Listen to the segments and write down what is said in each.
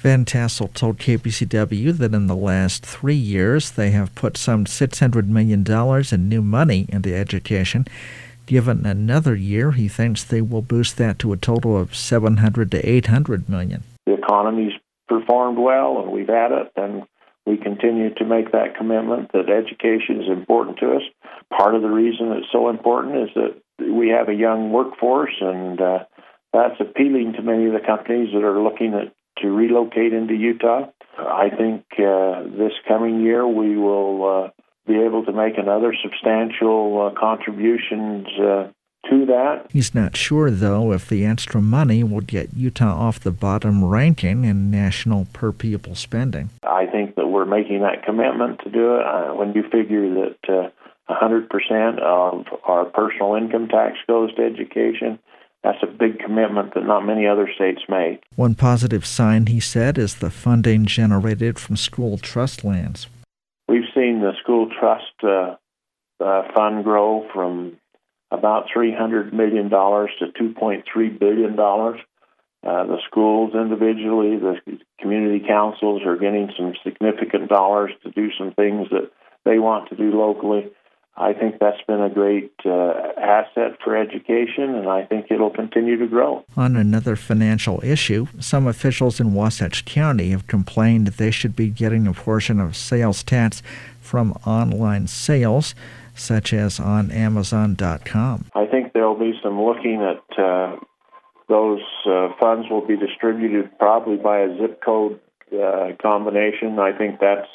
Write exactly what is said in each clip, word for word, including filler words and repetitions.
Van Tassel told K B C W that in the last three years they have put some six hundred million dollars in new money into education. Given another year, he thinks they will boost that to a total of seven hundred to eight hundred million. The economy's performed well, and we've had it, and we continue to make that commitment that education is important to us. Part of the reason it's so important is that we have a young workforce, and uh, that's appealing to many of the companies that are looking at to relocate into Utah. I think uh, this coming year we will uh, be able to make another substantial uh, contributions uh, to that. He's not sure, though, if the extra money will get Utah off the bottom ranking in national per-pupil spending. I think that we're making that commitment to do it. Uh, when you figure that uh, one hundred percent of our personal income tax goes to education, that's a big commitment that not many other states make. One positive sign, he said, is the funding generated from school trust lands. We've seen the school trust uh, uh, fund grow from about three hundred million dollars to two point three billion dollars. Uh, the schools individually, the community councils are getting some significant dollars to do some things that they want to do locally. I think that's been a great uh, asset for education, and I think it'll continue to grow. On another financial issue, some officials in Wasatch County have complained that they should be getting a portion of sales tax from online sales, such as on Amazon dot com. I think there'll be some looking at uh, those uh, funds will be distributed probably by a zip code uh, combination. I think that's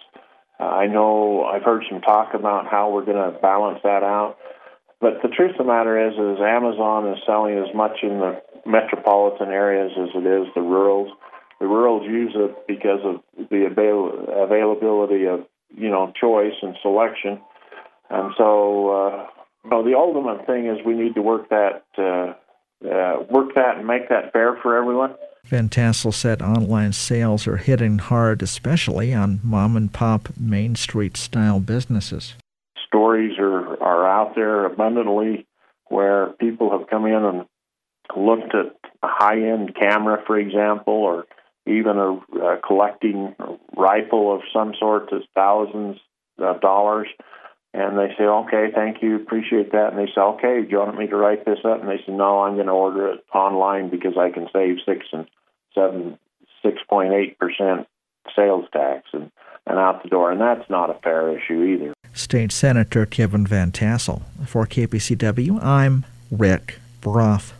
I know I've heard some talk about how we're going to balance that out. But the truth of the matter is, is Amazon is selling as much in the metropolitan areas as it is the rurals. The rurals use it because of the avail- availability of, you know, choice and selection. And so, uh, you know, the ultimate thing is we need to work that, uh, uh, work that and make that fair for everyone. Van Tassel said online sales are hitting hard, especially on mom-and-pop Main Street-style businesses. Stories are, are out there abundantly where people have come in and looked at a high-end camera, for example, or even a, a collecting rifle of some sort that's thousands of dollars. And they say, okay, thank you, appreciate that. And they say, okay, do you want me to write this up? And they say, no, I'm going to order it online because I can save six and seven, six point eight percent sales tax and, and out the door. And that's not a fair issue either. State Senator Kevin Van Tassel. For K B C W, I'm Rick Broth.